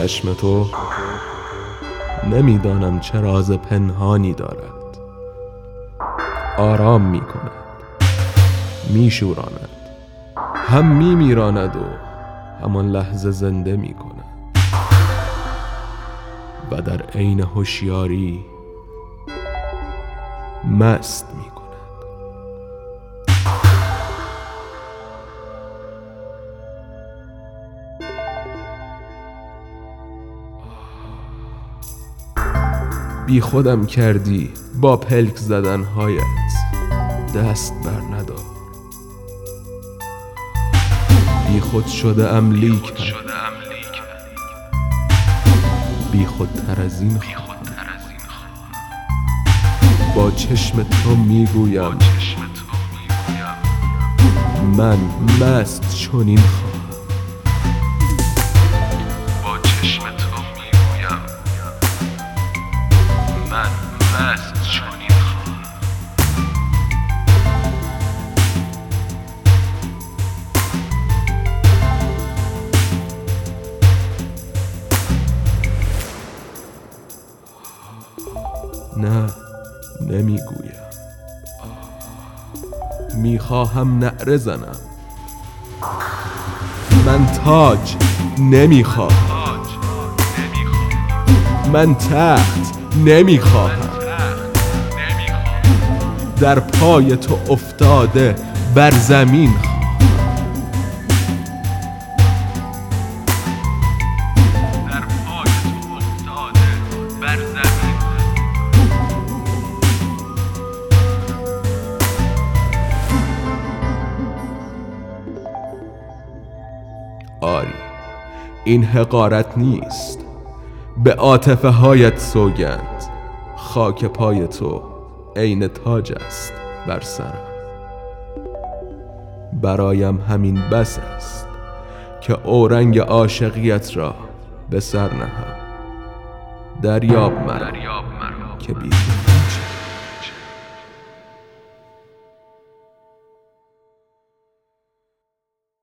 چشم تو نمیدانم چه راز پنهانی دارد. آرام می کند، می شوراند، هم می میراند و همان لحظه زنده می کند و در عین هوشیاری مست می کند. بی خودم کردی با پلک زدنهایت، دست بر ندار. بی خود شده ام لیکن بی خودتر از این خواهم. با چشم تو میگویم من مست چنین خواهم. با چشم تو میگویم من مست چنین خواهم. نه، نمیگویم. میخواهم نعره زنم. من تاج نمیخواهم. من تخت نمیخواهم. در پای تو افتاده بر زمین خواهم. در پای تو افتاده بر زمین. آری، این حقارت نیست. به عاطفه هایت سوگند. خاک پای تو عین تاج است بر سرم. برایم همین بس است که اورنگ عاشقیت را به سر نهم. دریاب مرا.